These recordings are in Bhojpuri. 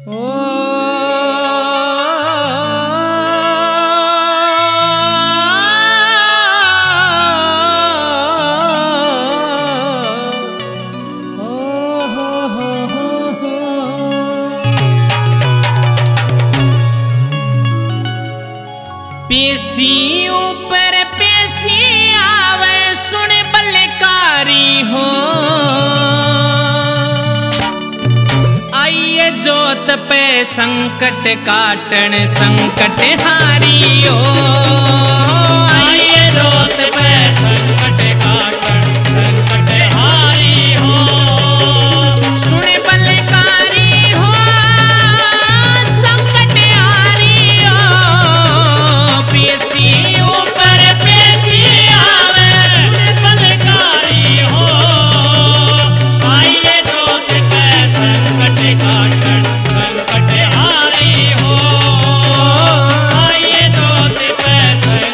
पेशी ऊपर पेशी आवे सुन बलकारी हो। आइए जोत पे संकट काटन संकट हारी हो। आइए जोत पे संकट काटन संकट हारी हो। सुन बलकारी हो संकट हारी हो। पेशी ऊपर पेशी आवे सुन बलकारी हो। आइए जोत पे संकट काटन संकट हारी हो। आइए जोत पे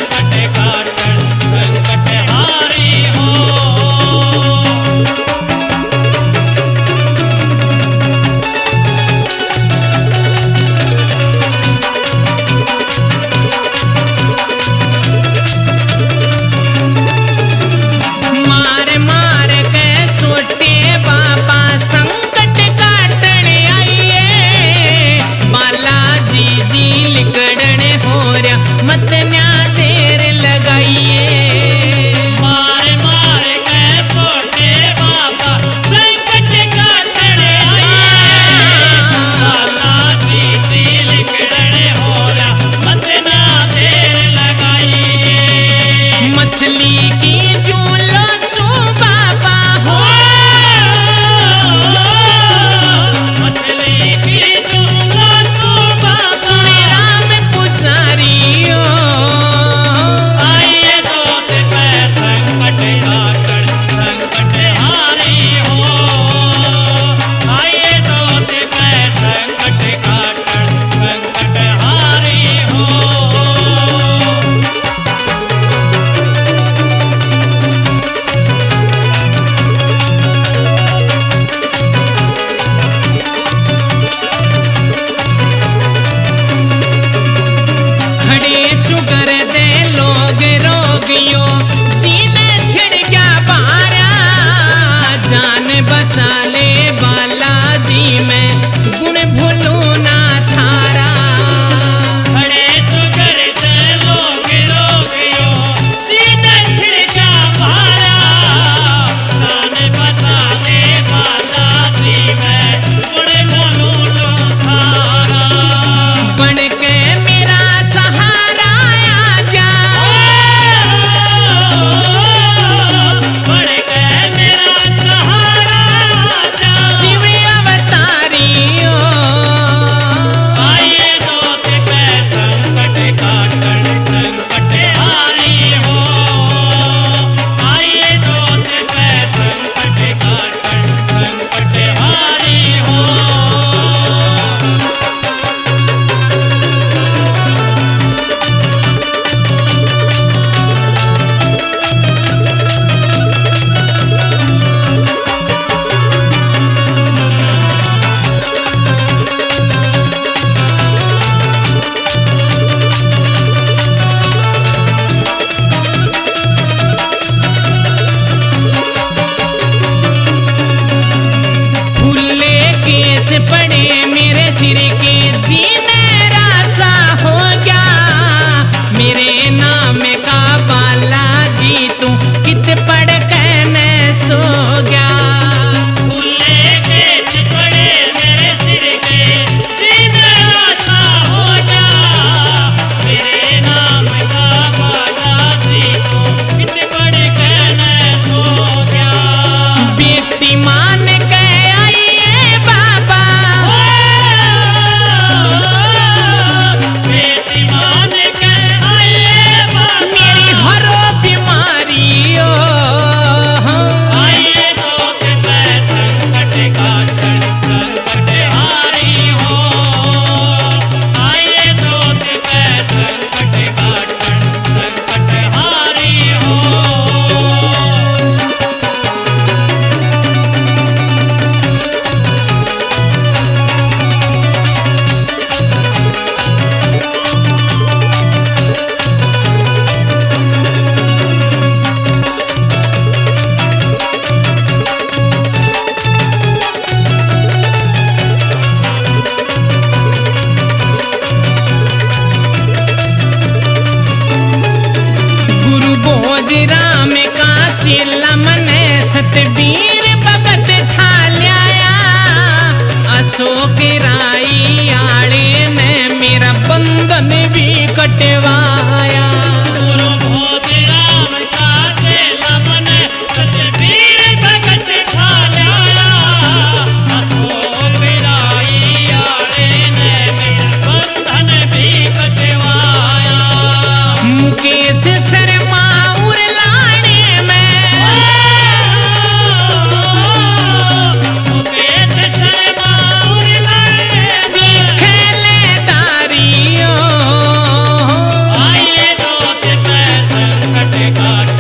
पिराई आले ने मेरा बंधन भी कटवाया। गुरु भोजराम का चेला बने सतबीर भगत ठाल्या असो पिराई आले ने मेरा बंधन भी कटवाया। मुकेश शर्मा उरलाने में मुकेश शर्मा उरलाने सीख ले दारियों आइए दोस्त पे संकट काट